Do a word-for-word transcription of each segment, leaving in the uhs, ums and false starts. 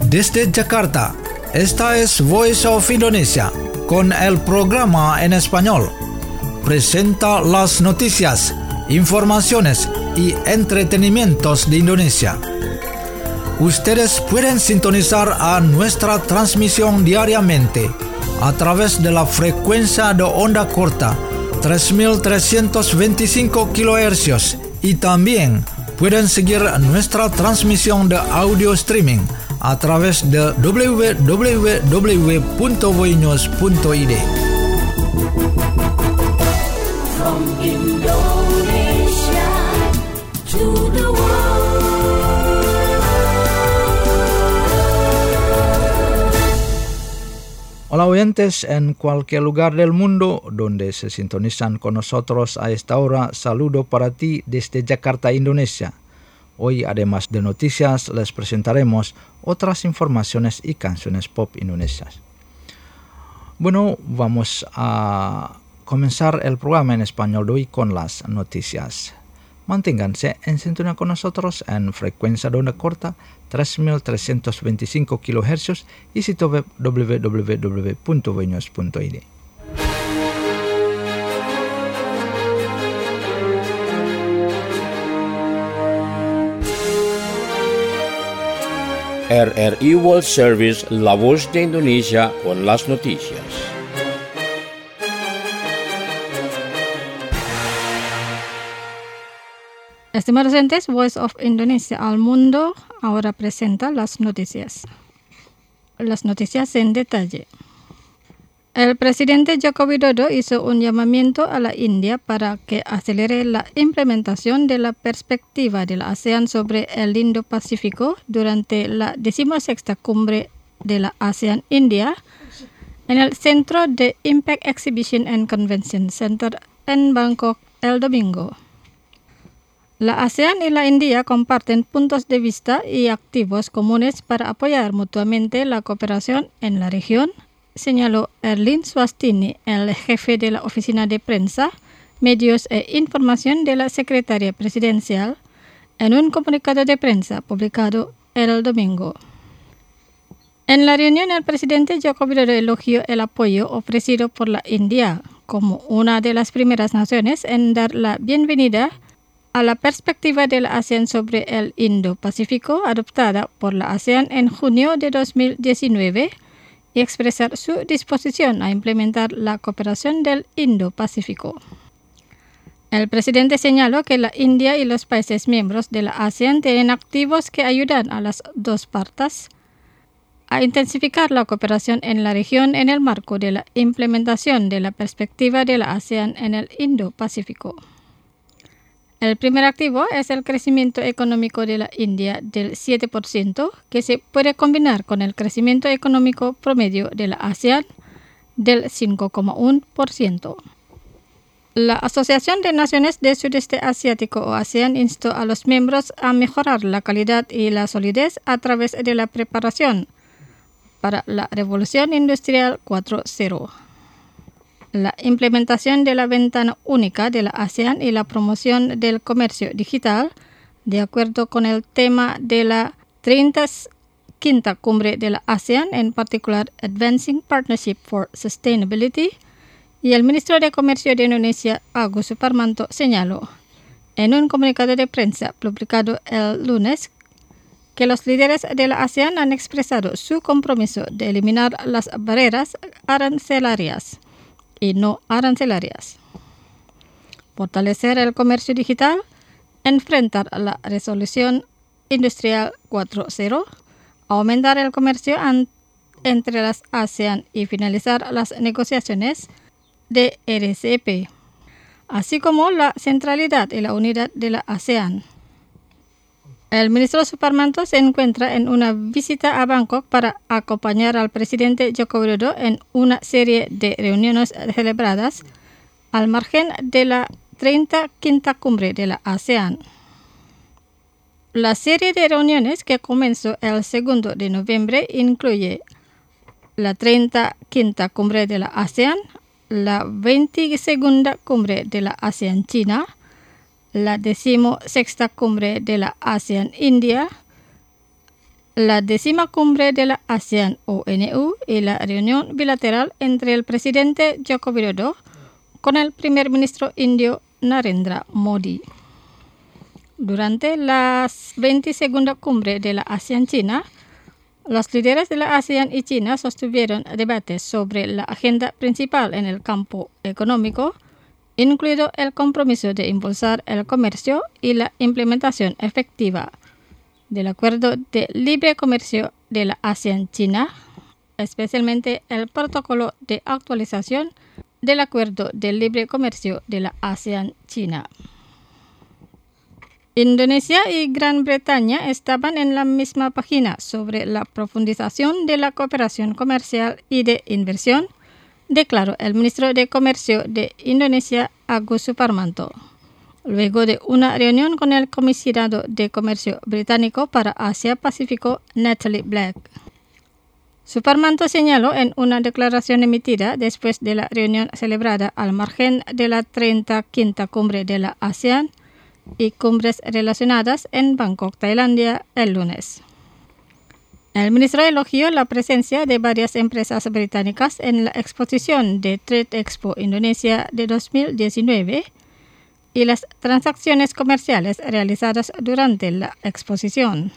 Desde Jakarta, esta es Voice of Indonesia, con el programa en español. Presenta las noticias, informaciones y entretenimientos de Indonesia. Ustedes pueden sintonizar a nuestra transmisión diariamente a través de la frecuencia de onda corta tres mil trescientos veinticinco kilohercios y también pueden seguir nuestra transmisión de audio streaming a través de doble u doble u doble u punto voinews punto i d. From Indonesia to the world. Hola oyentes en cualquier lugar del mundo donde se sintonizan con nosotros a esta hora, saludo para ti desde Jakarta, Indonesia. Hoy, además de noticias, les presentaremos otras informaciones y canciones pop indonesias. Bueno, vamos a comenzar el programa en español de hoy con las noticias. Manténganse en sintonía con nosotros en frecuencia de onda corta tres mil trescientos veinticinco kilohercios y sitio web doble u doble u doble u punto voinews punto i d. R R I World Service, La Voz de Indonesia, con las noticias. Estimados oyentes, Voice of Indonesia al mundo ahora presenta las noticias. Las noticias en detalle. El presidente Joko Widodo hizo un llamamiento a la India para que acelere la implementación de la perspectiva de la ASEAN sobre el Indo-Pacífico durante la decimosexta cumbre de la ASEAN-India en el Centro de Impact Exhibition and Convention Center en Bangkok el domingo. La ASEAN y la India comparten puntos de vista y activos comunes para apoyar mutuamente la cooperación en la región, señaló Erlin Swastini, el jefe de la Oficina de Prensa, Medios e Información de la Secretaría Presidencial, en un comunicado de prensa publicado el domingo. En la reunión, el presidente Joko Widodo elogió el apoyo ofrecido por la India como una de las primeras naciones en dar la bienvenida a la perspectiva de la ASEAN sobre el Indo-Pacífico adoptada por la ASEAN en junio de dos mil diecinueve y expresar su disposición a implementar la cooperación del Indo-Pacífico. El presidente señaló que la India y los países miembros de la ASEAN tienen activos que ayudan a las dos partes a intensificar la cooperación en la región en el marco de la implementación de la perspectiva de la ASEAN en el Indo-Pacífico. El primer activo es el crecimiento económico de la India del siete por ciento, que se puede combinar con el crecimiento económico promedio de la ASEAN del cinco coma uno por ciento. La Asociación de Naciones del Sudeste Asiático o ASEAN instó a los miembros a mejorar la calidad y la solidez a través de la preparación para la Revolución Industrial cuatro punto cero. La implementación de la ventana única de la ASEAN y la promoción del comercio digital, de acuerdo con el tema de la treinta y quinta cumbre de la ASEAN, en particular Advancing Partnership for Sustainability, y el ministro de Comercio de Indonesia, Agus Suparmanto, señaló en un comunicado de prensa publicado el lunes que los líderes de la ASEAN han expresado su compromiso de eliminar las barreras arancelarias y no arancelarias, fortalecer el comercio digital, enfrentar la Resolución Industrial cuatro punto cero, aumentar el comercio an- entre las ASEAN y finalizar las negociaciones de R C P, así como la centralidad y la unidad de la ASEAN. El ministro Suparmanto se encuentra en una visita a Bangkok para acompañar al presidente Joko Widodo en una serie de reuniones celebradas al margen de la treinta y quinta cumbre de la ASEAN. La serie de reuniones, que comenzó el segundo de noviembre, incluye la treinta y quinta cumbre de la ASEAN, la veintisegunda cumbre de la ASEAN-China, la decimosexta cumbre de la ASEAN-India, la décima cumbre de la ASEAN-O N U y la reunión bilateral entre el presidente Joko Widodo con el primer ministro indio Narendra Modi. Durante la veintidós cumbre de la ASEAN-China, los líderes de la ASEAN y China sostuvieron debates sobre la agenda principal en el campo económico, incluido el compromiso de impulsar el comercio y la implementación efectiva del Acuerdo de Libre Comercio de la ASEAN-China, especialmente el protocolo de actualización del Acuerdo de Libre Comercio de la ASEAN-China. Indonesia y Gran Bretaña estaban en la misma página sobre la profundización de la cooperación comercial y de inversión, declaró el ministro de Comercio de Indonesia, Agus Suparmanto, luego de una reunión con el comisionado de Comercio británico para Asia-Pacífico, Natalie Black. Suparmanto señaló en una declaración emitida después de la reunión celebrada al margen de la treinta quinta cumbre de la ASEAN y cumbres relacionadas en Bangkok, Tailandia, el lunes. El ministro elogió la presencia de varias empresas británicas en la exposición de Trade Expo Indonesia de dos mil diecinueve y las transacciones comerciales realizadas durante la exposición.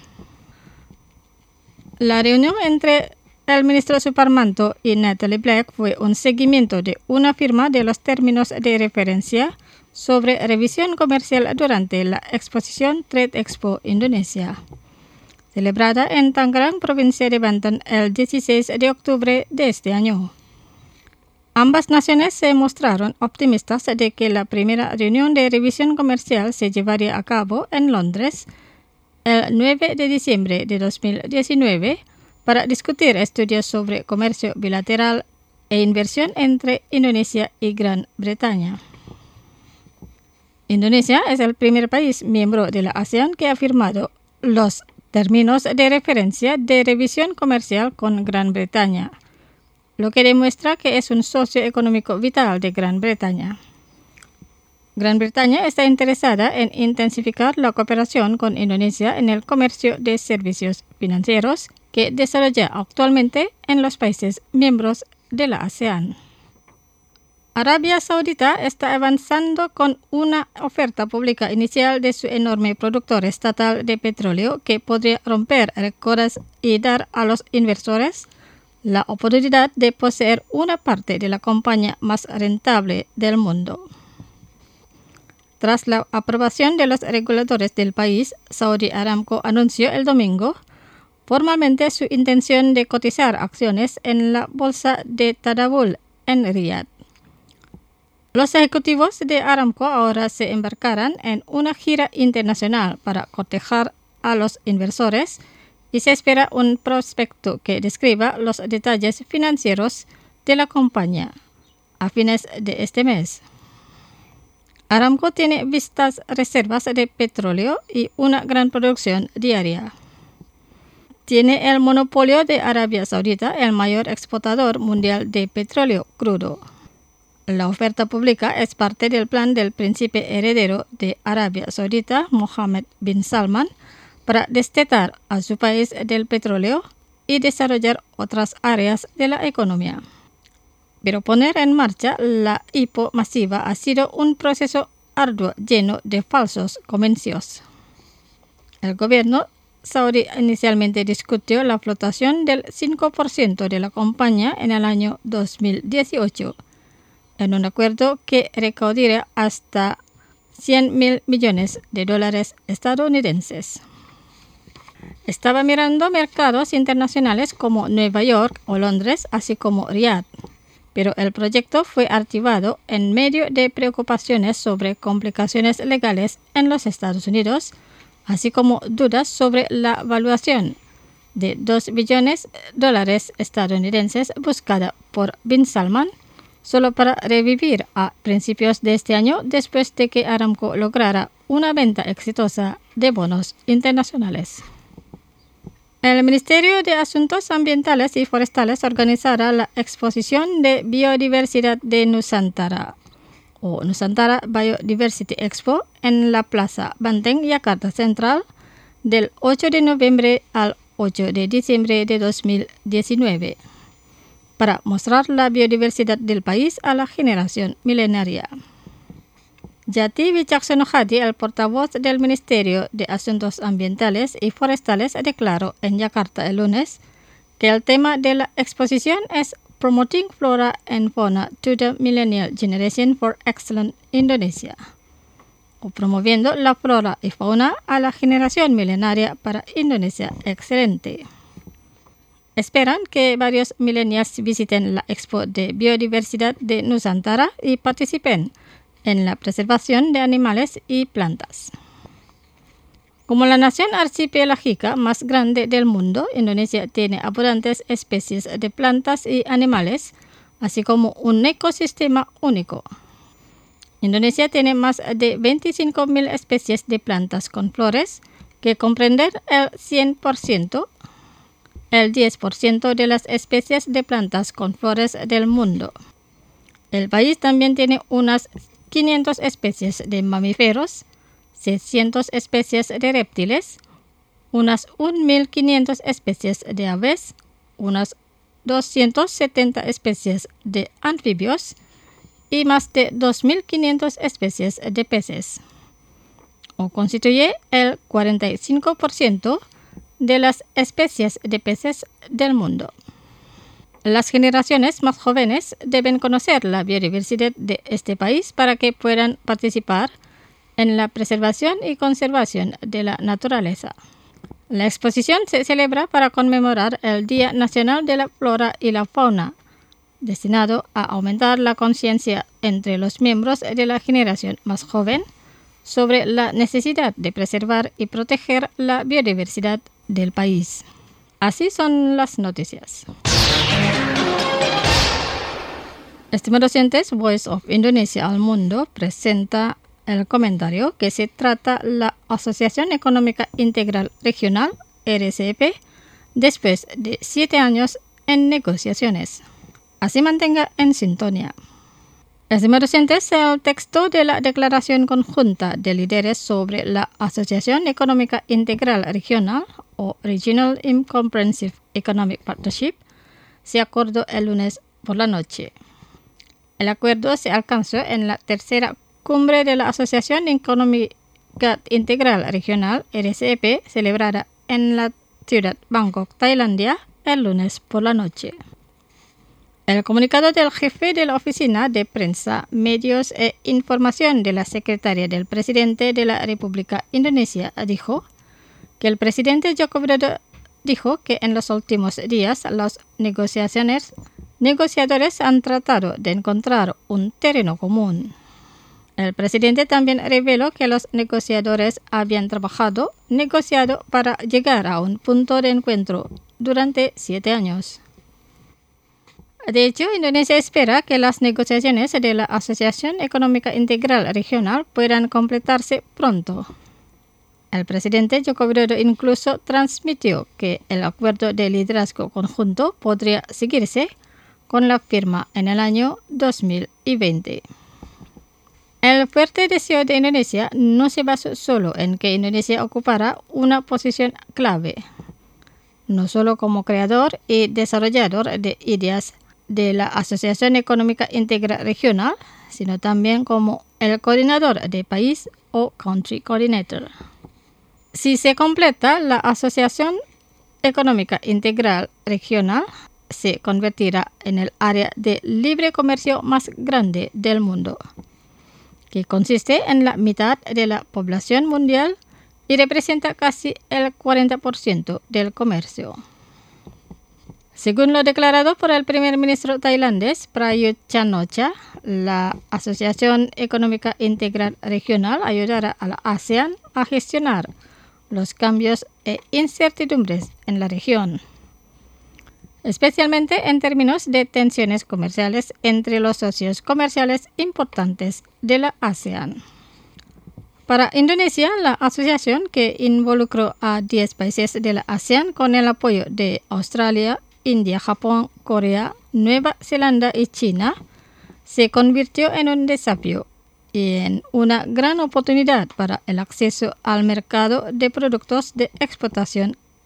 La reunión entre el ministro Suparmanto y Natalie Black fue un seguimiento de una firma de los términos de referencia sobre revisión comercial durante la exposición Trade Expo Indonesia, celebrada en Tangerang, provincia de Banten, el dieciséis de octubre de este año. Ambas naciones se mostraron optimistas de que la primera reunión de revisión comercial se llevaría a cabo en Londres el nueve de diciembre de dos mil diecinueve para discutir estudios sobre comercio bilateral e inversión entre Indonesia y Gran Bretaña. Indonesia es el primer país miembro de la ASEAN que ha firmado los términos de referencia de revisión comercial con Gran Bretaña, lo que demuestra que es un socio económico vital de Gran Bretaña. Gran Bretaña está interesada en intensificar la cooperación con Indonesia en el comercio de servicios financieros que desarrolla actualmente en los países miembros de la ASEAN. Arabia Saudita está avanzando con una oferta pública inicial de su enorme productor estatal de petróleo que podría romper récords y dar a los inversores la oportunidad de poseer una parte de la compañía más rentable del mundo. Tras la aprobación de los reguladores del país, Saudi Aramco anunció el domingo formalmente su intención de cotizar acciones en la bolsa de Tadawul en Riyadh. Los ejecutivos de Aramco ahora se embarcarán en una gira internacional para cortejar a los inversores y se espera un prospecto que describa los detalles financieros de la compañía a fines de este mes. Aramco tiene vistas reservas de petróleo y una gran producción diaria. Tiene el monopolio de Arabia Saudita, el mayor exportador mundial de petróleo crudo. La oferta pública es parte del plan del príncipe heredero de Arabia Saudita, Mohammed bin Salman, para destetar a su país del petróleo y desarrollar otras áreas de la economía. Pero poner en marcha la I P O masiva ha sido un proceso arduo lleno de falsos comienzos. El gobierno saudí inicialmente discutió la flotación del cinco por ciento de la compañía en el año dos mil dieciocho, en un acuerdo que recaudaría hasta cien mil millones de dólares estadounidenses. Estaba mirando mercados internacionales como Nueva York o Londres, así como Riyadh, pero el proyecto fue archivado en medio de preocupaciones sobre complicaciones legales en los Estados Unidos, así como dudas sobre la valuación de dos billones de dólares estadounidenses buscada por bin Salman, solo para revivir a principios de este año después de que Aramco lograra una venta exitosa de bonos internacionales. El Ministerio de Asuntos Ambientales y Forestales organizará la exposición de biodiversidad de Nusantara, o Nusantara Biodiversity Expo, en la Plaza Banteng, Jakarta Central, del ocho de noviembre al ocho de diciembre de dos mil diecinueve para mostrar la biodiversidad del país a la generación milenaria. Jati Wicaksono Hadi, el portavoz del Ministerio de Asuntos Ambientales y Forestales, declaró en Yakarta el lunes que el tema de la exposición es Promoting Flora and Fauna to the Millennial Generation for Excellent Indonesia, o promoviendo la flora y fauna a la generación milenaria para Indonesia excelente. Esperan que varios millennials visiten la Expo de Biodiversidad de Nusantara y participen en la preservación de animales y plantas. Como la nación archipelágica más grande del mundo, Indonesia tiene abundantes especies de plantas y animales, así como un ecosistema único. Indonesia tiene más de veinticinco mil especies de plantas con flores, que comprenden el cien por ciento, el diez por ciento de las especies de plantas con flores del mundo. El país también tiene unas quinientas especies de mamíferos, seiscientas especies de reptiles, unas mil quinientas especies de aves, unas doscientas setenta especies de anfibios y más de dos mil quinientas especies de peces, o constituye el cuarenta y cinco por ciento de las especies de peces del mundo. Las generaciones más jóvenes deben conocer la biodiversidad de este país para que puedan participar en la preservación y conservación de la naturaleza. La exposición se celebra para conmemorar el Día Nacional de la Flora y la Fauna, destinado a aumentar la conciencia entre los miembros de la generación más joven sobre la necesidad de preservar y proteger la biodiversidad del país. Así son las noticias. Estimados oyentes, Voice of Indonesia al Mundo presenta el comentario que se trata la Asociación Económica Integral Regional, R C E P, después de siete años en negociaciones. Así mantenga en sintonía. Estimados oyentes, el texto de la Declaración Conjunta de Líderes sobre la Asociación Económica Integral Regional, o Regional Incomprehensive Economic Partnership, se acordó el lunes por la noche. El acuerdo se alcanzó en la tercera cumbre de la Asociación Económica Integral Regional, R C E P, celebrada en la ciudad Bangkok, Tailandia, el lunes por la noche. El comunicado del jefe de la Oficina de Prensa, Medios e Información de la Secretaria del Presidente de la República Indonesia dijo que el presidente Joko Widodo dijo que en los últimos días los negociaciones negociadores han tratado de encontrar un terreno común. El presidente también reveló que los negociadores habían trabajado, negociado para llegar a un punto de encuentro durante siete años. De hecho, Indonesia espera que las negociaciones de la Asociación Económica Integral Regional puedan completarse pronto. El presidente Joko Widodo incluso transmitió que el acuerdo de liderazgo conjunto podría seguirse con la firma en el año dos mil veinte. El fuerte deseo de Indonesia no se basó solo en que Indonesia ocupara una posición clave, no solo como creador y desarrollador de ideas de la Asociación Económica Integral Regional, sino también como el coordinador de país o Country Coordinator. Si se completa la Asociación Económica Integral Regional, se convertirá en el área de libre comercio más grande del mundo, que consiste en la mitad de la población mundial y representa casi el cuarenta por ciento del comercio. Según lo declarado por el primer ministro tailandés Prayut Chan-o-cha, la Asociación Económica Integral Regional ayudará a la ASEAN a gestionar los cambios e incertidumbres en la región, especialmente en términos de tensiones comerciales entre los socios comerciales importantes de la ASEAN. Para Indonesia, la asociación, que involucró a diez países de la ASEAN con el apoyo de Australia, India, Japón, Corea, Nueva Zelanda y China, se convirtió en un desafío y en una gran oportunidad para el acceso al mercado de productos de exportación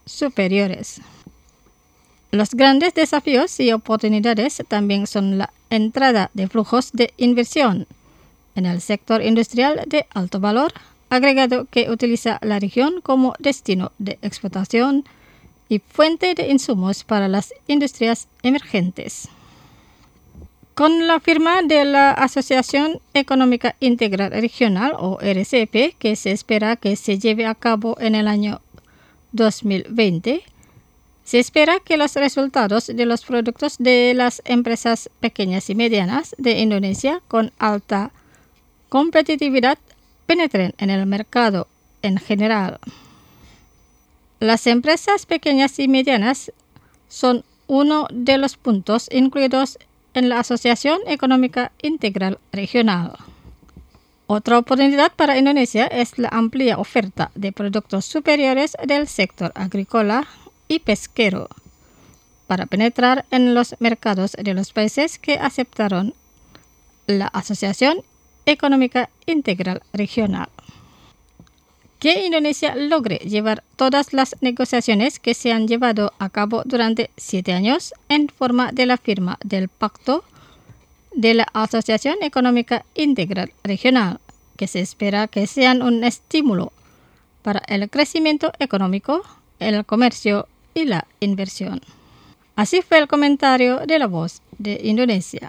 superiores. Los grandes desafíos y oportunidades también son la entrada de flujos de inversión en el sector industrial de alto valor agregado que utiliza la región como destino de exportación y fuente de insumos para las industrias emergentes. Con la firma de la Asociación Económica Integral Regional, o R C P, que se espera que se lleve a cabo en el año dos mil veinte, se espera que los resultados de los productos de las empresas pequeñas y medianas de Indonesia con alta competitividad penetren en el mercado en general. Las empresas pequeñas y medianas son uno de los puntos incluidos en la Asociación Económica Integral Regional. Otra oportunidad para Indonesia es la amplia oferta de productos superiores del sector agrícola y pesquero para penetrar en los mercados de los países que aceptaron la Asociación Económica Integral Regional. Que Indonesia logre llevar todas las negociaciones que se han llevado a cabo durante siete años en forma de la firma del Pacto de la Asociación Económica Integral Regional, que se espera que sean un estímulo para el crecimiento económico, el comercio y la inversión. Así fue el comentario de La Voz de Indonesia.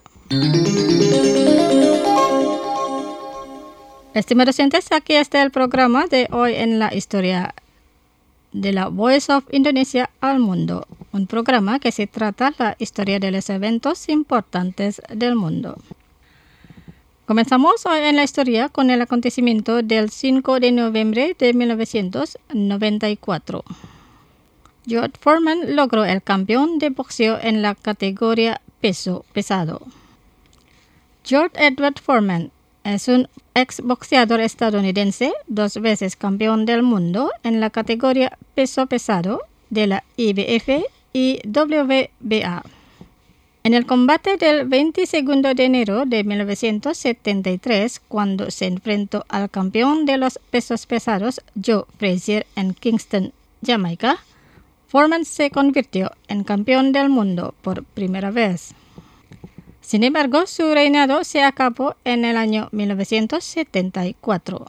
Estimados oyentes, aquí está el programa de hoy en la historia de la Voice of Indonesia al mundo, un programa que se trata la historia de los eventos importantes del mundo. Comenzamos hoy en la historia con el acontecimiento del cinco de noviembre de mil novecientos noventa y cuatro. George Foreman logró el campeón de boxeo en la categoría peso pesado. George Edward Foreman es un exboxeador estadounidense, dos veces campeón del mundo en la categoría peso pesado de la I B F y W B A. En el combate del veintiséis de enero de mil novecientos setenta y tres, cuando se enfrentó al campeón de los pesos pesados Joe Frazier en Kingston, Jamaica, Foreman se convirtió en campeón del mundo por primera vez. Sin embargo, su reinado se acabó en el año mil novecientos setenta y cuatro.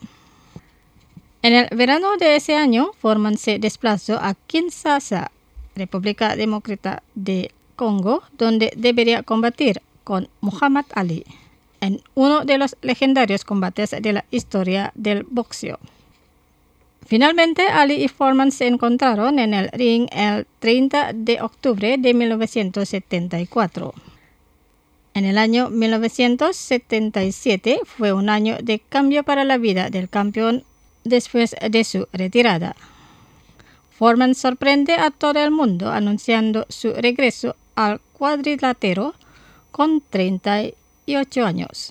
En el verano de ese año, Foreman se desplazó a Kinshasa, República Democrática de Congo, donde debería combatir con Muhammad Ali en uno de los legendarios combates de la historia del boxeo. Finalmente, Ali y Foreman se encontraron en el ring el treinta de octubre de mil novecientos setenta y cuatro. En el año mil novecientos setenta y siete fue un año de cambio para la vida del campeón después de su retirada. Foreman sorprende a todo el mundo anunciando su regreso al cuadrilátero con treinta y ocho años.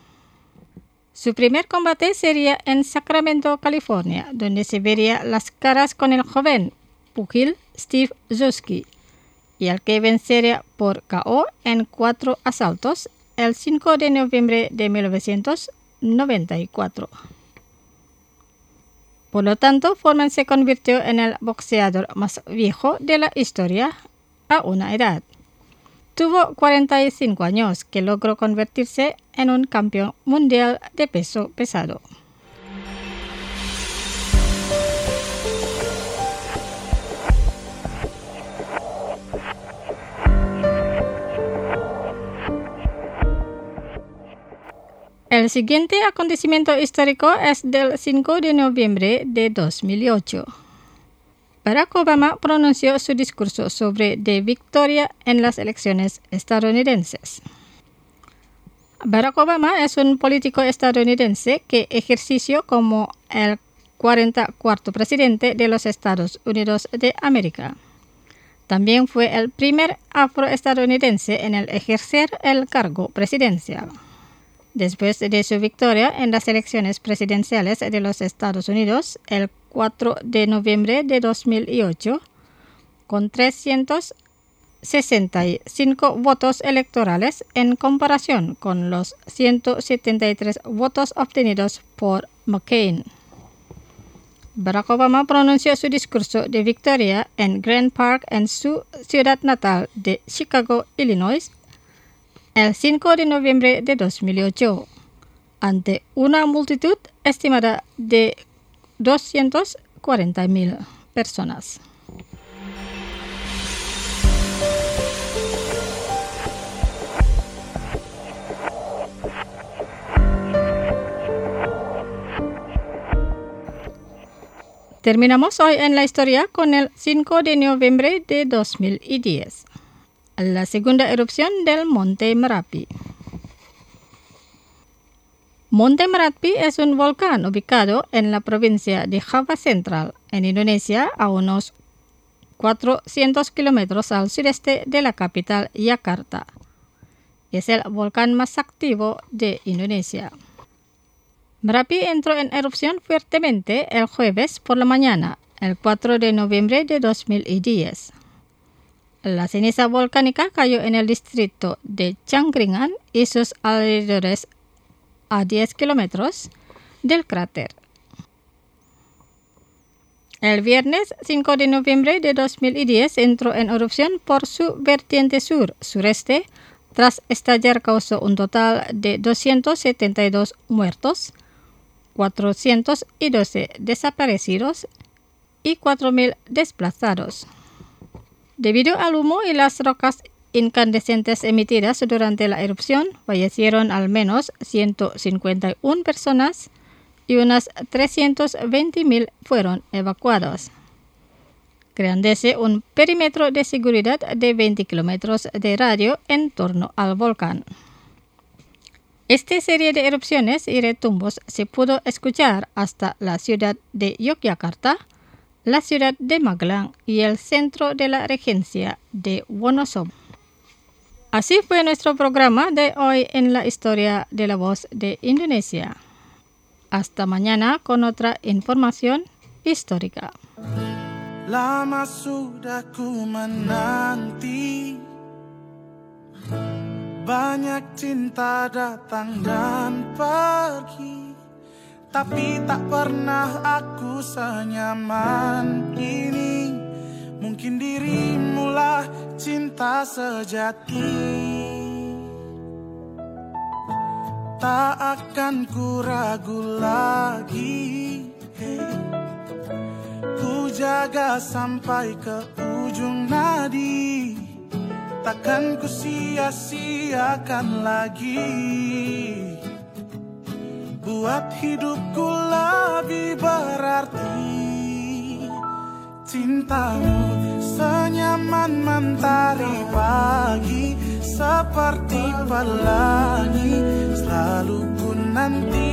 Su primer combate sería en Sacramento, California, donde se vería las caras con el joven pugil Steve Zosky, y al que vencería por K O en cuatro asaltos el cinco de noviembre de mil novecientos noventa y cuatro. Por lo tanto, Foreman se convirtió en el boxeador más viejo de la historia a una edad. Tuvo cuarenta y cinco años, que logró convertirse en un campeón mundial de peso pesado. El siguiente acontecimiento histórico es del cinco de noviembre de dos mil ocho. Barack Obama pronunció su discurso sobre de victoria en las elecciones estadounidenses. Barack Obama es un político estadounidense que ejerció como el cuarenta y cuarto presidente de los Estados Unidos de América. También fue el primer afroestadounidense en el ejercer el cargo presidencial. Después de su victoria en las elecciones presidenciales de los Estados Unidos el cuatro de noviembre de dos mil ocho, con trescientos sesenta y cinco votos electorales en comparación con los ciento setenta y tres votos obtenidos por McCain. Barack Obama pronunció su discurso de victoria en Grand Park en su ciudad natal de Chicago, Illinois, el cinco de noviembre de dos mil ocho, ante una multitud estimada de doscientas cuarenta mil personas. Terminamos hoy en la historia con el cinco de noviembre de dos mil diez, la segunda erupción del Monte Merapi. Monte Merapi es un volcán ubicado en la provincia de Java Central, en Indonesia, a unos cuatrocientos kilómetros al sureste de la capital Yakarta. Es el volcán más activo de Indonesia. Merapi entró en erupción fuertemente el jueves por la mañana, el cuatro de noviembre de dos mil diez. La ceniza volcánica cayó en el distrito de Cangkringan y sus alrededores a diez kilómetros del cráter. El viernes cinco de noviembre de dos mil diez entró en erupción por su vertiente sur-sureste, tras estallar causó un total de doscientos setenta y dos muertos, cuatrocientos doce desaparecidos y cuatro mil desplazados. Debido al humo y las rocas incandescentes emitidas durante la erupción, fallecieron al menos ciento cincuenta y una personas y unas trescientos veinte mil fueron evacuados, creándose un perímetro de seguridad de veinte kilómetros de radio en torno al volcán. Esta serie de erupciones y retumbos se pudo escuchar hasta la ciudad de Yogyakarta, la ciudad de Magelang y el centro de la regencia de Wonosobo. Así fue nuestro programa de hoy en la historia de la voz de Indonesia. Hasta mañana con otra información histórica. Lama sudah ku menanti, banyak cinta datang dan pergi, tapi tak pernah aku senyaman ini. Mungkin dirimulah cinta sejati. Tak akan ku ragu lagi, ku jaga sampai ke ujung nadi. Takkan ku sia-siakan lagi, buat hidupku lebih berarti. Cintamu senyaman mentari pagi, seperti pelangi selalu ku nanti.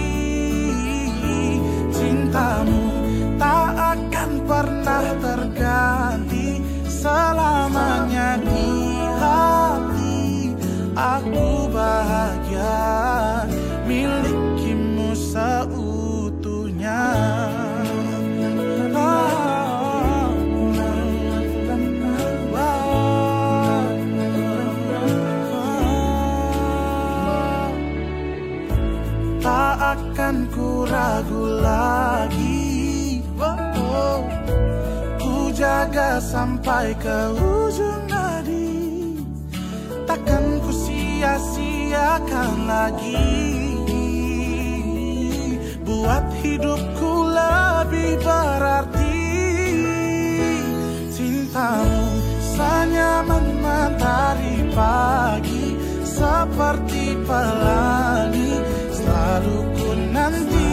Cintamu tak akan pernah terganti, selamanya di hati. Aku bahagia milikimu seutuhnya. Tak akan ku ragu lagi, oh, ku jaga sampai ke ujung nadi. Takkan ku sia-siakan lagi, buat hidupku lebih berarti. Cintamu senyaman matahari pagi, seperti pelangi selalu ku nanti.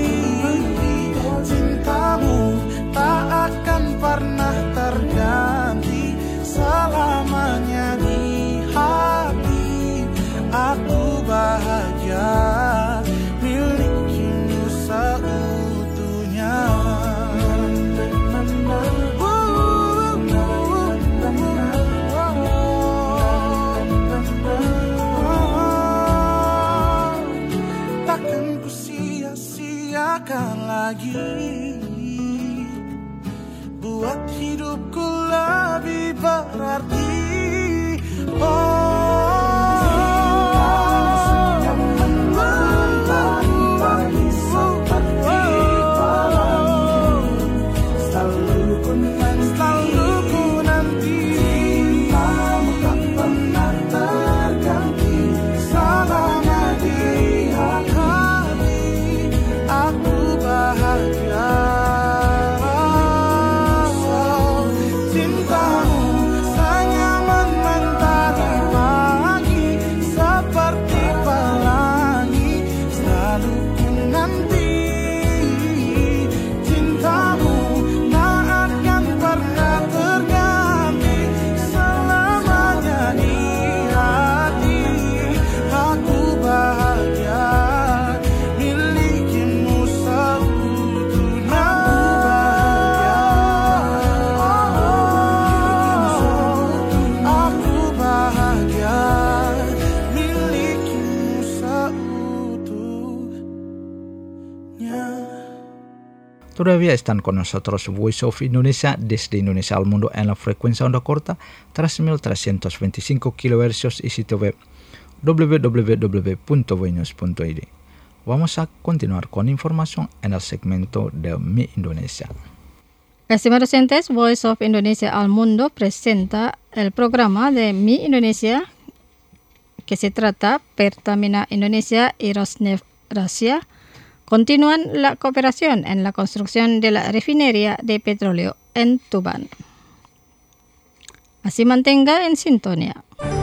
Cintamu tak akan pernah terganti, selamanya di hati. Aku bahagia milikimu seutuhnya. Takkan ku sia-siakan lagi, buat hidupku lebih berarti. Oh, Todavía están con nosotros Voice of Indonesia desde Indonesia al mundo en la frecuencia onda corta tres mil trescientos veinticinco kilohercios y sitio web w w w punto voinews punto i d. Vamos a continuar con información en el segmento de Mi Indonesia. Estimados oyentes, Voice of Indonesia al mundo presenta el programa de Mi Indonesia que se trata Pertamina Indonesia y Rosneft Rusia. Continúan la cooperación en la construcción de la refinería de petróleo en Tuban. Así mantenga en sintonía.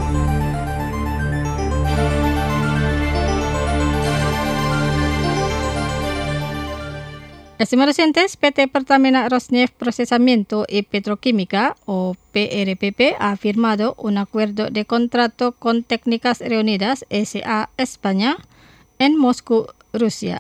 Estimados oyentes, P T Pertamina Rosneft Procesamiento y Petroquímica, o P R P P, ha firmado un acuerdo de contrato con Técnicas Reunidas S A España en Moscú, Rusia,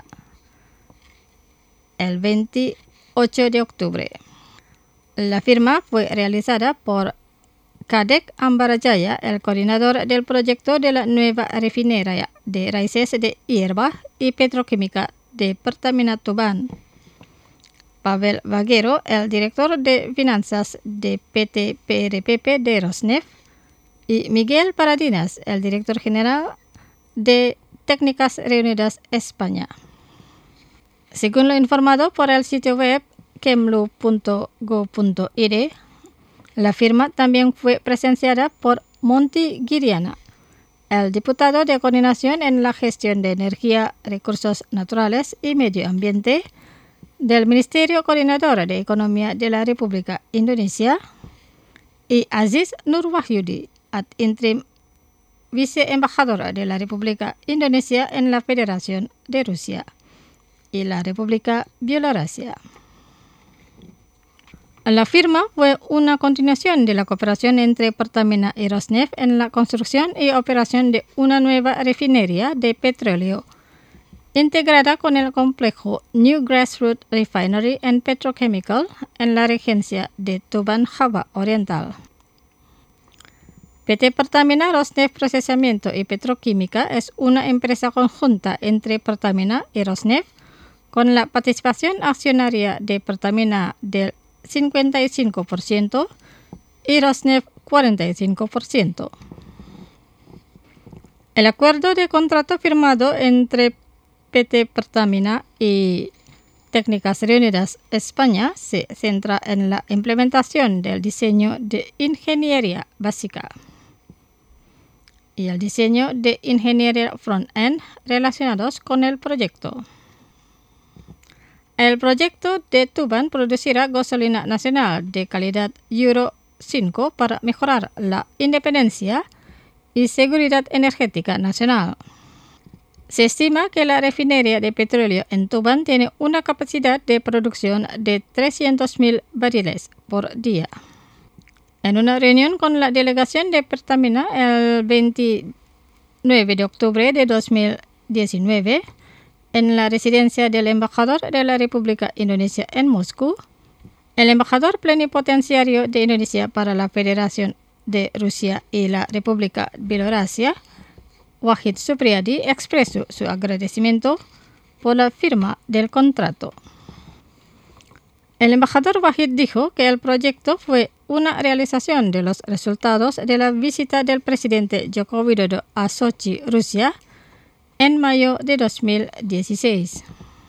el veintiocho de octubre. La firma fue realizada por Kadek Ambarajaya, el coordinador del proyecto de la nueva refinería de raíces de hierba y petroquímica de Pertamina Tuban. Pavel Vaguero, el director de finanzas de P T P R P P de Rosneft, y Miguel Paradinas, el director general de Técnicas Reunidas España. Según lo informado por el sitio web kemlu punto go punto i d, la firma también fue presenciada por Monty Giriana, el diputado de Coordinación en la Gestión de Energía, Recursos Naturales y Medio Ambiente del Ministerio Coordinador de Economía de la República Indonesia, y Aziz Nur Wahyudi, ad interim viceembajador de la República Indonesia en la Federación de Rusia y la República Bielorrusia. La firma fue una continuación de la cooperación entre Pertamina y Rosneft en la construcción y operación de una nueva refinería de petróleo integrada con el complejo New Grassroots Refinery and Petrochemical en la regencia de Tuban, Java Oriental. P T Pertamina Rosneft Procesamiento y Petroquímica es una empresa conjunta entre Pertamina y Rosneft con la participación accionaria de Pertamina del cincuenta y cinco por ciento y Rosneft cuarenta y cinco por ciento. El acuerdo de contrato firmado entre P T Pertamina y Técnicas Reunidas España se centra en la implementación del diseño de ingeniería básica y el diseño de ingeniería front-end relacionados con el proyecto. El proyecto de Tuban producirá gasolina nacional de calidad Euro cinco para mejorar la independencia y seguridad energética nacional. Se estima que la refinería de petróleo en Tuban tiene una capacidad de producción de trescientos mil barriles por día. En una reunión con la delegación de Pertamina el veintinueve de octubre de dos mil diecinueve, en la residencia del embajador de la República Indonesia en Moscú, el embajador plenipotenciario de Indonesia para la Federación de Rusia y la República Bielorrusia, Wahid Supriyadi, expresó su agradecimiento por la firma del contrato. El embajador Wahid dijo que el proyecto fue una realización de los resultados de la visita del presidente Joko Widodo a Sochi, Rusia, en mayo de dos mil dieciséis.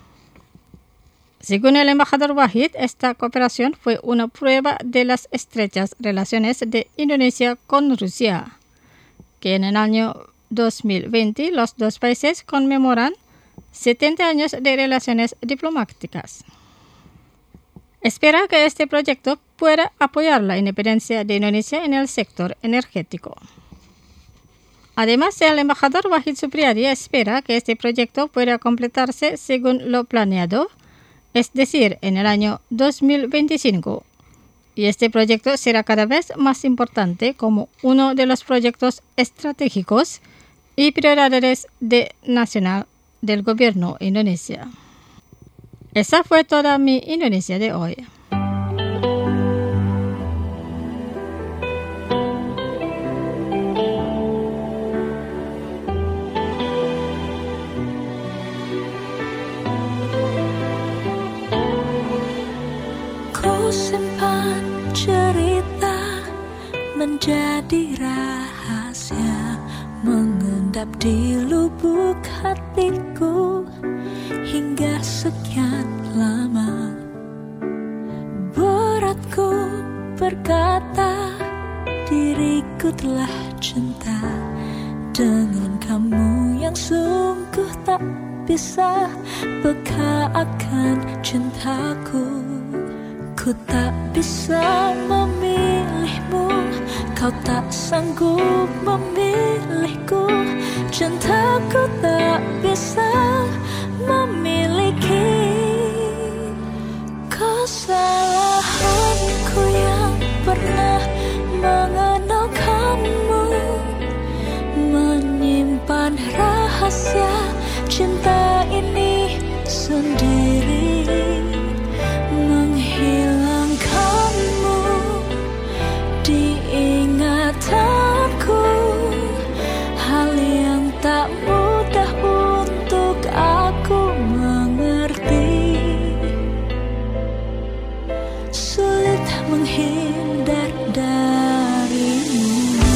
Según el embajador Wahid, esta cooperación fue una prueba de las estrechas relaciones de Indonesia con Rusia, que en el año dos mil veinte los dos países conmemoran setenta años de relaciones diplomáticas. Espera que este proyecto pueda apoyar la independencia de Indonesia en el sector energético. Además, el embajador Wahid Supriyadi espera que este proyecto pueda completarse según lo planeado, es decir, en el año dos mil veinticinco, y este proyecto será cada vez más importante como uno de los proyectos estratégicos y prioridades de nacional del gobierno indonesia. Esa fue toda mi Indonesia de hoy. menjadi rahasia mengendap di lubuk hatiku hingga sekian lama. Beratku berkata diriku telah cinta dengan kamu yang sungguh tak bisa peka akan cintaku. Ku tak bisa memilihmu, kau tak sanggup memilihku. Cintaku tak bisa memiliki. Kesalahanku yang pernah mengenal kamu, menyimpan rahasia cinta ini sendiri, menghilangkanmu di ingatanku, hal yang tak mudah untuk aku mengerti. Sulit menghindar darimu.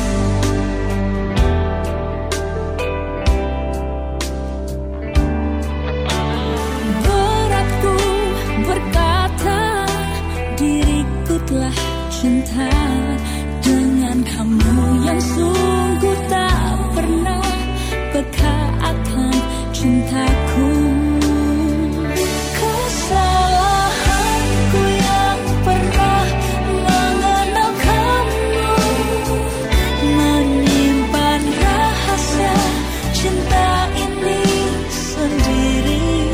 Beratku berkata diriku telah cinta dengan kamu yang sungguh tak pernah peka akan cintaku. Kesalahanku yang pernah mengenal kamu, menyimpan rahasia cinta ini sendiri,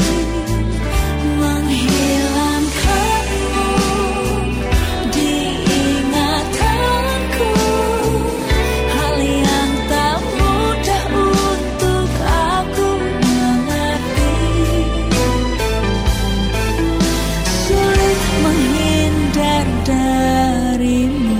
menghilangkanmu di ingatanku, hal yang tak mudah untuk aku mengerti. Sulit menghindar darimu.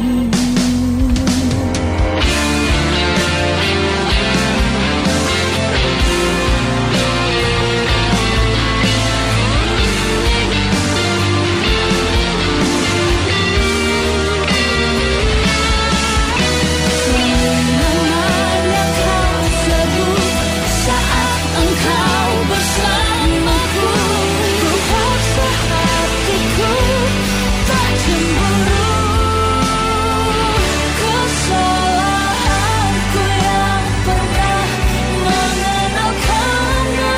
Namanya kau sebut saat engkau bersamaku, ku paksa hatiku tak cemburu. Kesalahanku yang pernah mengenal kamu,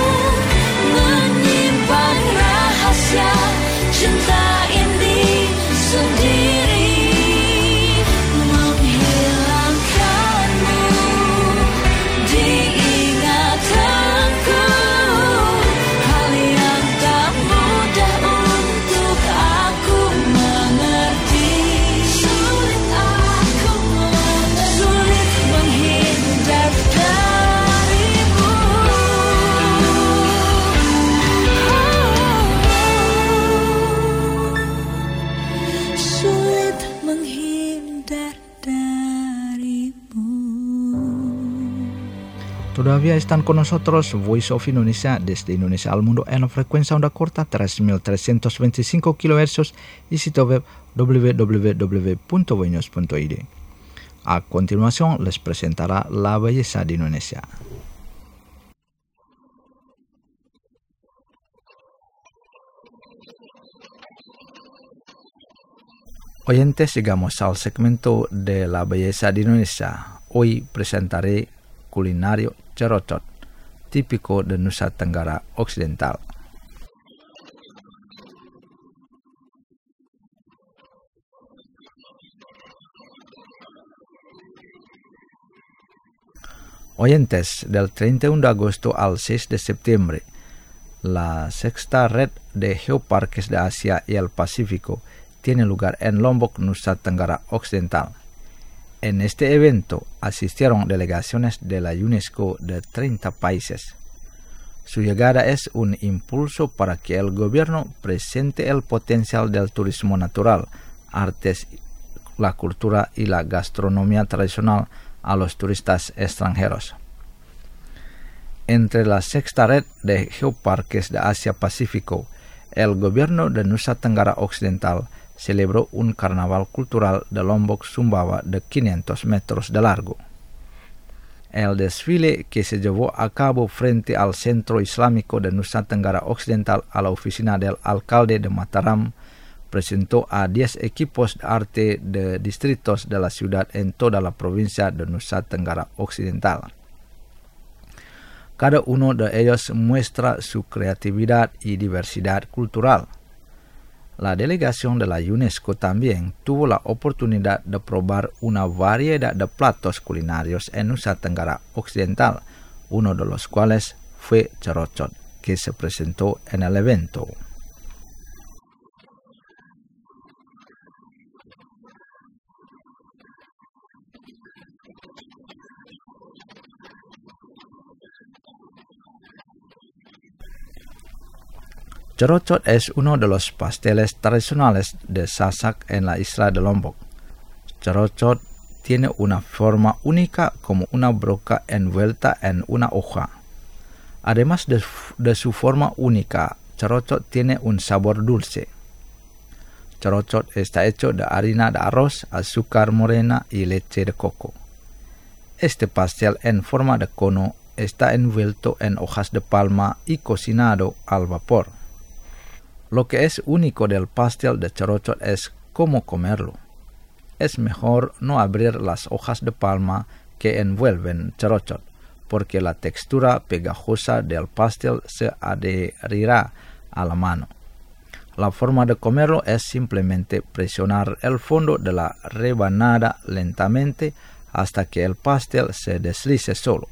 menyimpan rahasia cinta ini sendiri, menghilangkanmu di ingatanku, hal yang tak mudah untuk aku mengerti. Sulit aku mengerti, sulit menghindar darimu. Sulit menghindar darimu. Todavía están con nosotros Voice of Indonesia desde Indonesia al mundo en la frecuencia onda corta tres mil trescientos veinticinco kilohercios y sitio web w w w punto voinews punto i d. A continuación les presentará la belleza de Indonesia. Oyentes, llegamos al segmento de la belleza de Indonesia. Hoy presentaré culinario cerocot, típico de Nusa Tenggara Occidental. Oyentes, del treinta y uno de agosto al seis de septiembre, la sexta red de geoparques de Asia y el Pacífico tiene lugar en Lombok, Nusa Tenggara Occidental. En este evento asistieron delegaciones de la UNESCO de treinta países. Su llegada es un impulso para que el gobierno presente el potencial del turismo natural, artes, la cultura y la gastronomía tradicional a los turistas extranjeros. Entre la sexta red de geoparques de Asia-Pacífico, el gobierno de Nusa Tenggara Occidental celebró un carnaval cultural de Lombok Sumbawa de quinientos metros de largo. El desfile, que se llevó a cabo frente al Centro Islámico de Nusa Tenggara Occidental a la oficina del alcalde de Mataram, presentó a diez equipos de arte de distritos de la ciudad en toda la provincia de Nusa Tenggara Occidental. Cada uno de ellos muestra su creatividad y diversidad cultural. La delegación de la UNESCO también tuvo la oportunidad de probar una variedad de platos culinarios en Nusa Tenggara Occidental, uno de los cuales fue cerocot, que se presentó en el evento. Cerocot es uno de los pasteles tradicionales de Sasak en la isla de Lombok. Cerocot tiene una forma única como una broca envuelta en una hoja. Además de, de su forma única, cerocot tiene un sabor dulce. Cerocot está hecho de harina de arroz, azúcar morena y leche de coco. Este pastel en forma de cono está envuelto en hojas de palma y cocinado al vapor. Lo que es único del pastel de cerocot es cómo comerlo. Es mejor no abrir las hojas de palma que envuelven cerocot, porque la textura pegajosa del pastel se adherirá a la mano. La forma de comerlo es simplemente presionar el fondo de la rebanada lentamente hasta que el pastel se deslice solo.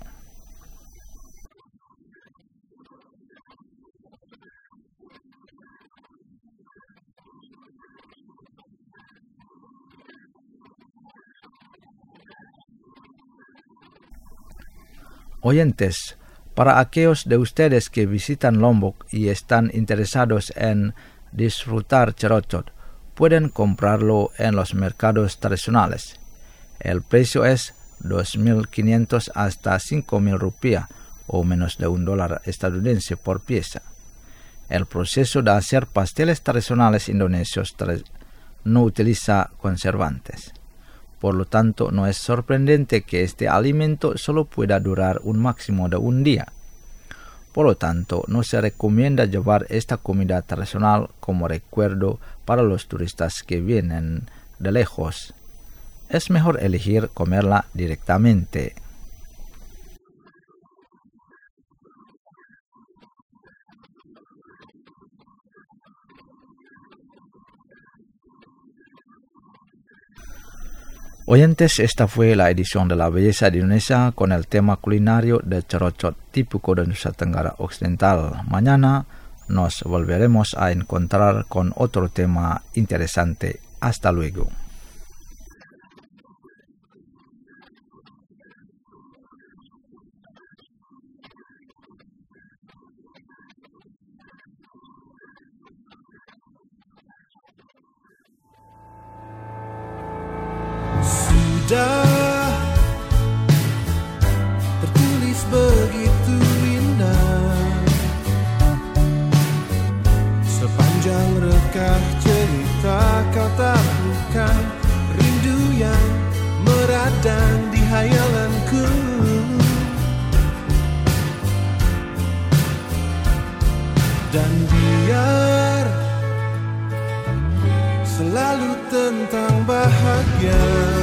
Oyentes, para aquellos de ustedes que visitan Lombok y están interesados en disfrutar cerocot, pueden comprarlo en los mercados tradicionales. El precio es dos mil quinientos hasta cinco mil rupiah o menos de un dólar estadounidense por pieza. El proceso de hacer pasteles tradicionales indonesios tra- no utiliza conservantes. Por lo tanto, no es sorprendente que este alimento solo pueda durar un máximo de un día. Por lo tanto, no se recomienda llevar esta comida tradicional como recuerdo para los turistas que vienen de lejos. Es mejor elegir comerla directamente. Oyentes, esta fue la edición de La Belleza de Indonesia con el tema culinario de cerocot típico de Nusa Tenggara Occidental. Mañana nos volveremos a encontrar con otro tema interesante. Hasta luego. Sudah tertulis begitu indah sepanjang rekah cerita kau taklukkan rindu yang meradang di hayalanku. Dan biar selalu tentang bahagia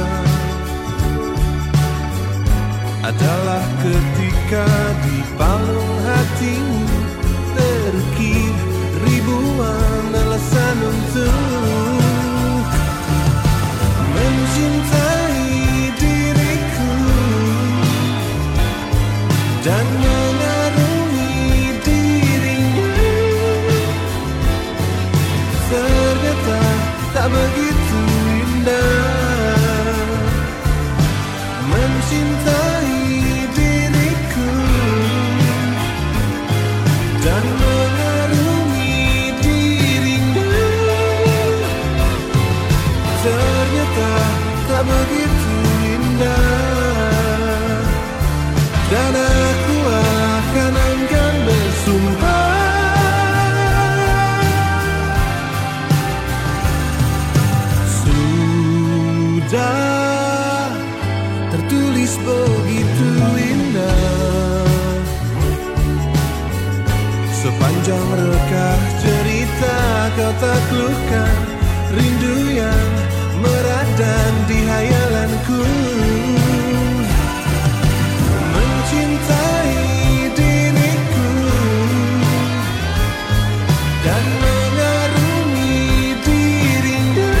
adalah ketika di palung hatimu terukir ribuan alasan untuk mencintai diriku dan mengarungi dirimu. Ternyata tak begitu indah mencintai diriku dan mengarungi dirimu. Ternyata tak begitu indah dan aku akan enggan bersumpah Sepanjang rekah cerita kau taklukkan rindu yang meradang di hayalanku. Mencintai diriku dan mengarungi dirinya.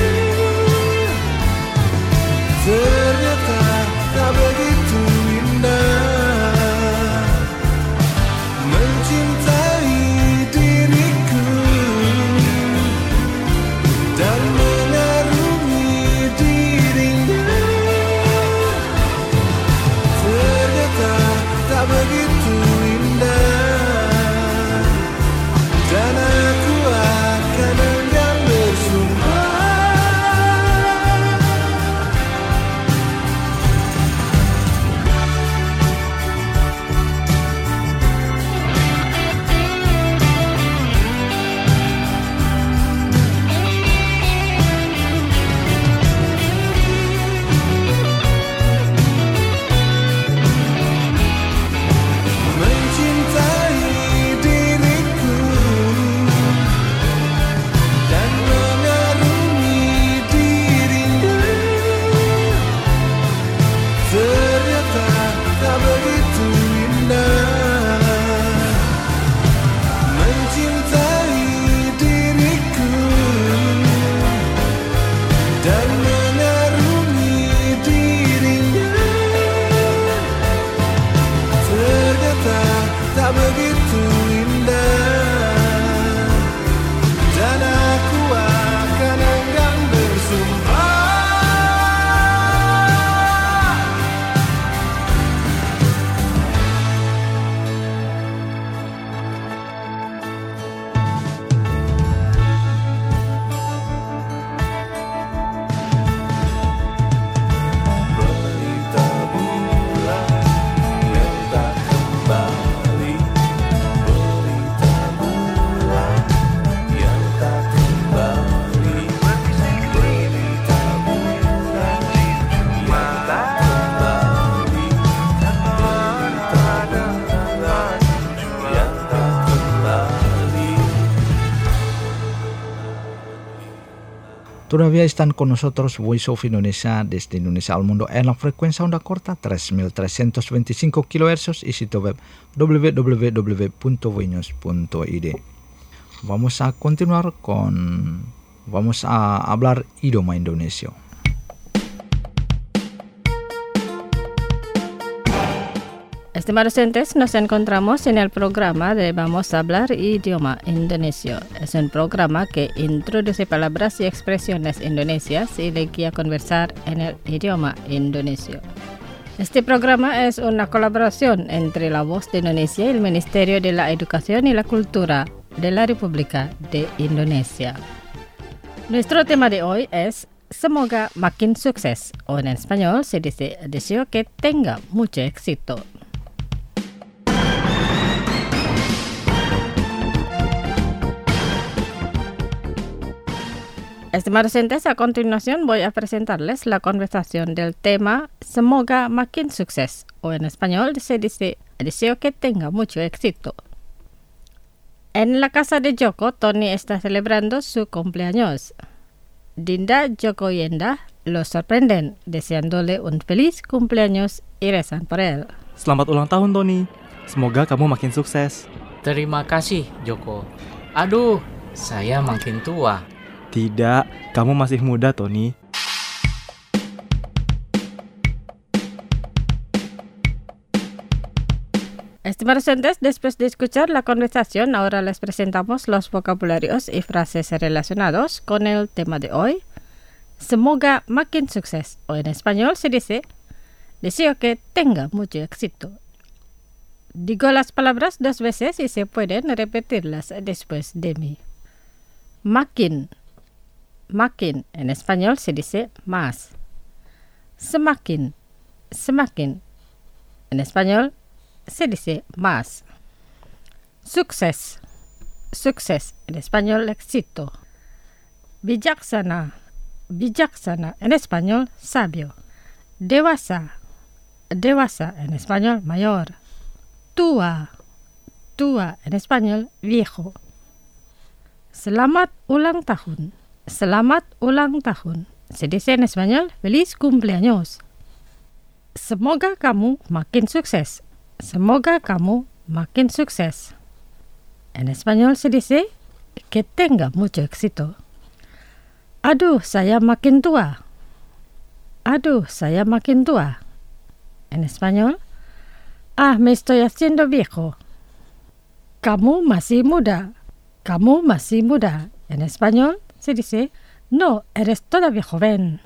Ternyata tak begitu indah. Mencintai diriku dan mengarungi dirinya. Ternyata tak begitu indah. Dan aku akan enggan bersumpah. Mencintai diriku dan mengarungi dirinya. Ternyata tak begitu indah. Mencintai diriku dan mengarungi dirinya. Ternyata tak begitu indah. Dan aku akan enggan bersumpah. Berita bulan yang tak kembali. Berita bulan yang tak kembali. Berita bulan yang tak kembali. Berita bulan yang tak kembali. Todavía están con nosotros Voice of Indonesia desde Indonesia al mundo en la frecuencia onda corta tres mil trescientos veinticinco kilohercios y sitio web w w w punto voinos punto i d. Vamos a continuar con... Vamos a hablar idioma Indonesia. Estimados oyentes, nos encontramos en el programa de Vamos a hablar idioma indonesio. Es un programa que introduce palabras y expresiones indonesias y le guía a conversar en el idioma indonesio. Este programa es una colaboración entre La Voz de Indonesia y el Ministerio de la Educación y la Cultura de la República de Indonesia. Nuestro tema de hoy es Semoga makin sukses, o en español se dice deseo que tenga mucho éxito. Estimados oyentes, a continuación voy a presentarles la conversación del tema Semoga makin sukses, o en español se dice deseo que tenga mucho éxito. En la casa de Joko, Tony está celebrando su cumpleaños. Dinda, Joko y Enda lo sorprenden, deseándole un feliz cumpleaños y rezan por él. Selamat ulang tahun, Tony. Semoga kamu makin sukses. Terima kasih, Joko. Aduh, saya makin tua. Tidak, kamu masih muda, Tony. Estimados oyentes, después de escuchar la conversación, ahora les presentamos los vocabularios y frases relacionados con el tema de hoy. Semoga makin sukses, o en español se dice deseo que tenga mucho éxito. Digo las palabras dos veces y se pueden repetirlas después de mí. Makin. Makin, en español se dice más. Semakin. Semakin, en español se dice más. Sukses. Sukses, en español éxito. Bijaksana. Bijaksana, en español sabio. Dewasa. Dewasa, en español mayor. Tua. tua en español viejo. Selamat ulang tahun. Selamat ulang tahun. Se dice en español feliz cumpleaños. Semoga kamu makin sukses. Semoga kamu makin sukses. En español se dice que tenga mucho éxito. Aduh, saya makin tua. Aduh, saya makin tua. En español, ah, me estoy haciendo viejo. Kamu masih muda. Kamu masih muda. En español se dice, no, eres todavía joven.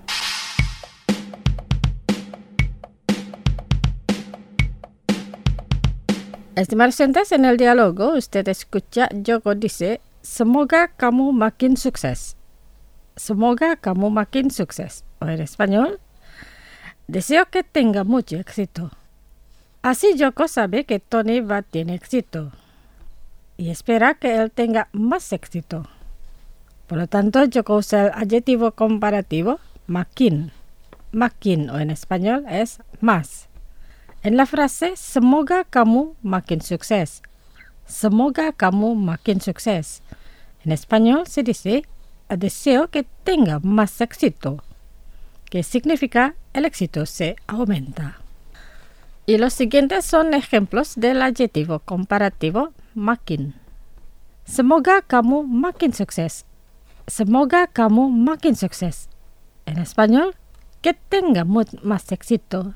Estimados oyentes, en el diálogo usted escucha Joko dice, semoga kamu makin sukses. Semoga kamu makin sukses. O en español, deseo que tenga mucho éxito. Así Joko sabe que Tony va a tener éxito y espera que él tenga más éxito. Por lo tanto, Joko usa el adjetivo comparativo makin. Makin o en español es más. En la frase, semoga kamu makin sukses. Semoga kamu makin sukses. En español se dice, deseo que tenga más éxito, que significa el éxito se aumenta. Y los siguientes son ejemplos del adjetivo comparativo makin. Semoga kamu makin sukses. Semoga kamu makin sukses. En español, que tenga más éxito.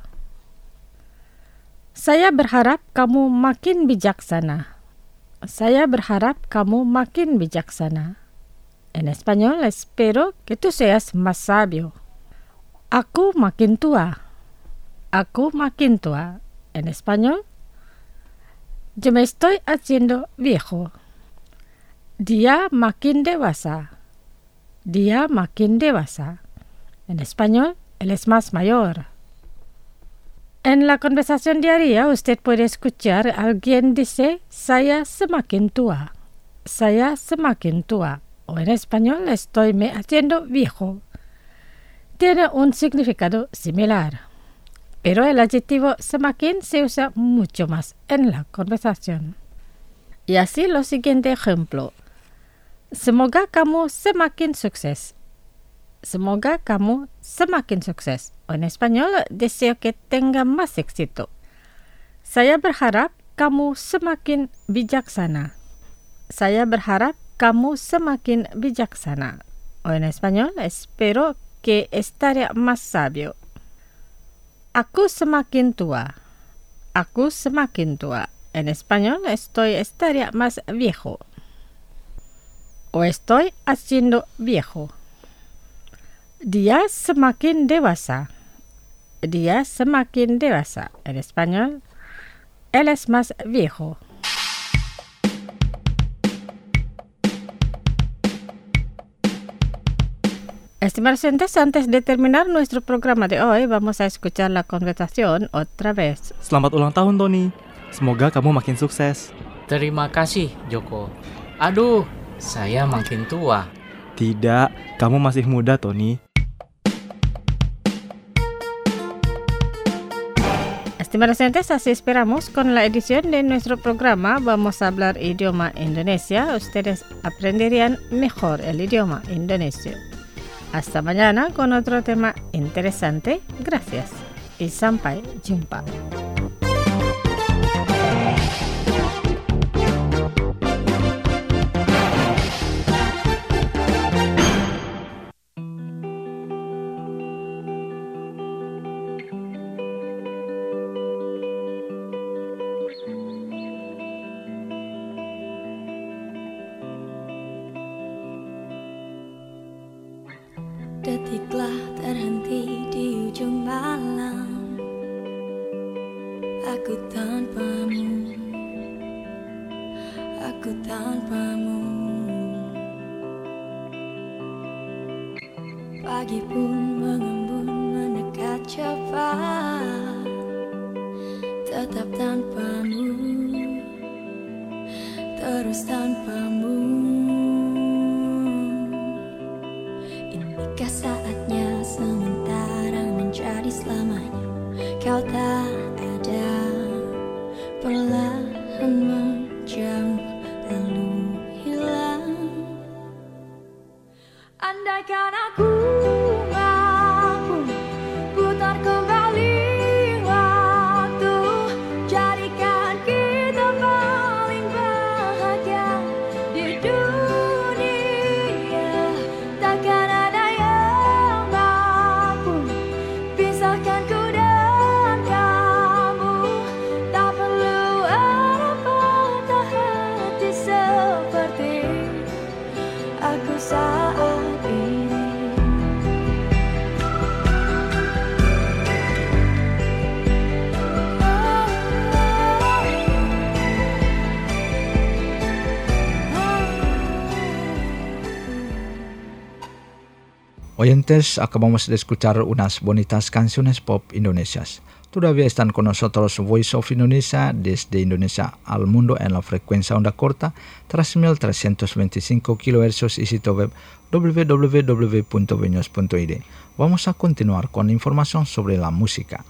Saya berharap kamu makin bijaksana. Saya berharap kamu makin bijaksana. En español, espero que tú seas más sabio. Aku makin tua. Aku makin tua. En español, yo me estoy haciendo viejo. Dia makin dewasa. Dia makin dewasa. En español, él es más mayor. En la conversación diaria, usted puede escuchar a alguien dice, saya semakin tua. Saya semakin tua. O en español, estoy me haciendo viejo. Tiene un significado similar. Pero el adjetivo semakin se usa mucho más en la conversación. Y así lo siguiente ejemplo. Semoga kamu semakin sukses. Semoga kamu semakin sukses. O en español, deseo que tenga más éxito. Saya berharap kamu semakin bijaksana. Saya berharap kamu semakin bijaksana. O en español, espero que estaré más sabio. Aku semakin tua. Aku semakin tua. En español, estoy estaría más viejo. O estoy haciendo viejo. Dia semakin dewasa. Dia semakin dewasa. En español, él es más viejo. Estimados oyentes, antes de terminar nuestro programa de hoy, vamos a escuchar la conversación otra vez. Selamat ulang tahun, Tony. Semoga kamu makin sukses. Terima kasih, Joko. Aduh, saya makin tua. Tidak, kamu masih muda, Tony. Estimados oyentes, así esperamos con la edición de nuestro programa Vamos a hablar idioma Indonesia. Ustedes aprenderían mejor el idioma indonesio. Hasta mañana con otro tema interesante. Gracias y sampai jumpa. Detiklah terhenti di ujung malam. Aku tanpamu, aku tanpamu. Pagi pun mengembun mendekat cepat. Tetap tanpamu, terus tanpamu. Inikah saatnya sementara menjadi selamanya. Kau tak ada, perlahan menjadi aku saat ini. Oyentes, acabamos de escuchar unas bonitas canciones pop indonesias. Todavía están con nosotros Voice of Indonesia desde Indonesia al mundo en la frecuencia onda corta tres mil trescientos veinticinco kilohercios y sitio web doble u doble u doble u punto viños punto i d. Vamos a continuar con información sobre la música.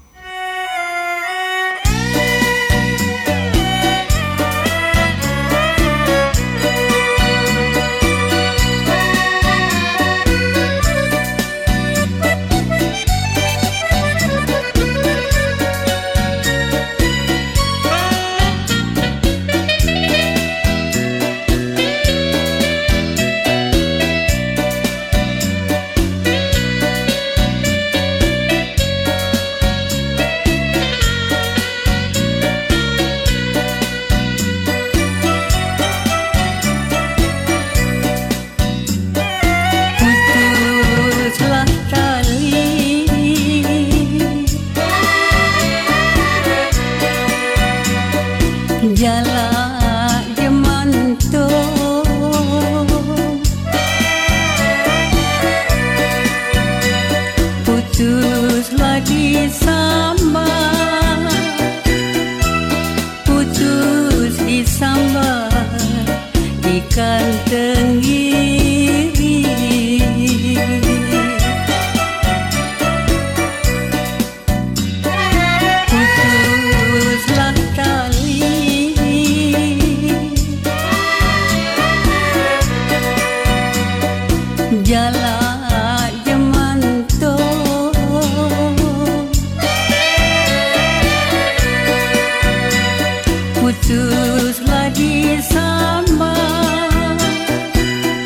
Putuslah di sama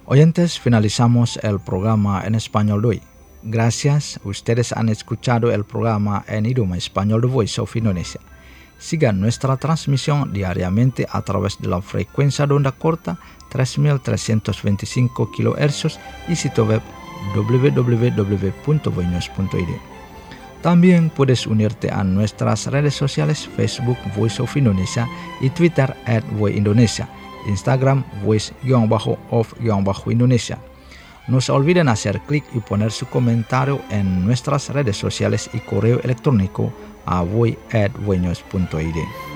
Oyentes, finalizamos el programa en español de hoy. Gracias, ustedes han escuchado el programa en idioma español de Voice of Indonesia. Sigan nuestra transmisión diariamente a través de la frecuencia de onda corta tres mil trescientos veinticinco kilohercios y sitio web w w w punto voinews punto i d. También puedes unirte a nuestras redes sociales Facebook Voice of Indonesia y Twitter at Voi Indonesia, Instagram Voice-of-Indonesia. No se olviden hacer clic y poner su comentario en nuestras redes sociales y correo electrónico a voi at voinews punto i d.